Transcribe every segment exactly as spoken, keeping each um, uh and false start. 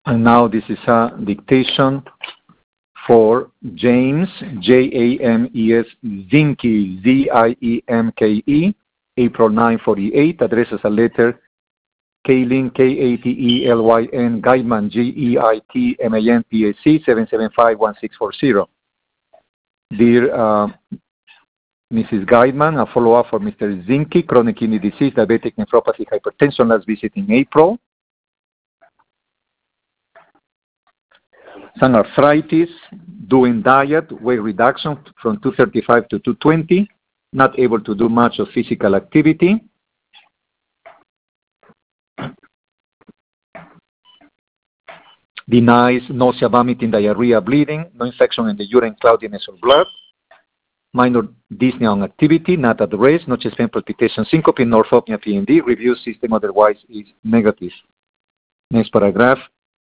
And now this is a dictation for James, J A M E S, Ziemke, Z I E M K E, April ninth, forty-eight, addresses a letter, Kaylin, K A T E L Y N, Geitman, G E I T M A N, P A C, seven seven five one six four zero. Dear uh, Missus Geitman, a follow-up for Mister Ziemke, chronic kidney disease, diabetic nephropathy, hypertension, last visit in April. Some arthritis, doing diet, weight reduction from two thirty-five to two twenty, not able to do much of physical activity. Denies nausea, vomiting, diarrhea, bleeding, no infection in the urine, cloudiness or blood. Minor dyspnea on activity, not at rest, no chest pain, palpitation, syncope, no orthopnea, P N D. Review system otherwise is negative. Next paragraph.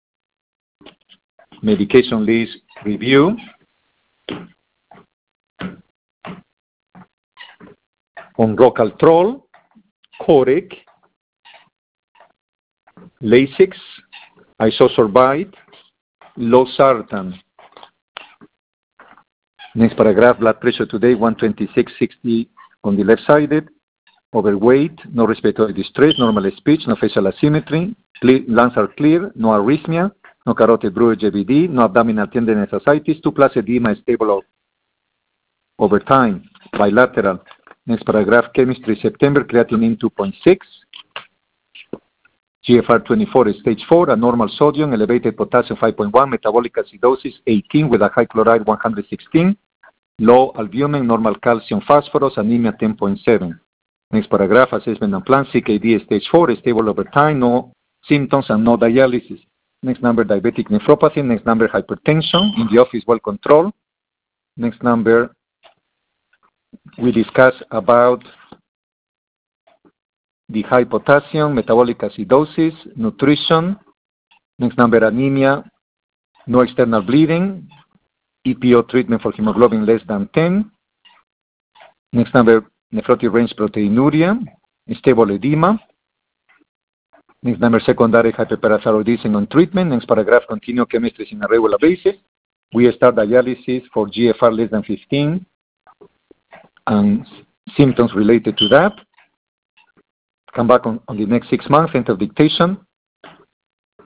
Medication list review. On Rocaltrol, Coreg, Lasix, Isosorbide, Losartan. Next paragraph, blood pressure today, one twenty-six sixty on the left sided, overweight, no respiratory distress, normal speech, no facial asymmetry, lungs are clear, no arrhythmia, no carotid bruit J V D, no abdominal tenderness ascites, two plus edema is stable over time, bilateral. Next paragraph, chemistry September, creatinine two point six, G F R twenty-four is stage four, abnormal sodium, elevated potassium five point one, metabolic acidosis eighteen with a high chloride one hundred sixteen, low albumin, normal calcium, phosphorus, anemia ten point seven. Next paragraph, assessment and plan, C K D stage four is stable over time, no symptoms and no dialysis. Next number, diabetic nephropathy. Next number, hypertension. In the office, well controlled. Next number, we discuss about the high potassium, metabolic acidosis, nutrition. Next number, anemia, no external bleeding, E P O treatment for hemoglobin less than ten. Next number, nephrotic range proteinuria, stable edema. Next number, secondary hyperparathyroidism on treatment. Next paragraph, continue chemistry on a regular basis. We start dialysis for G F R less than fifteen and symptoms related to that. Come back on, on the next six months, end of dictation.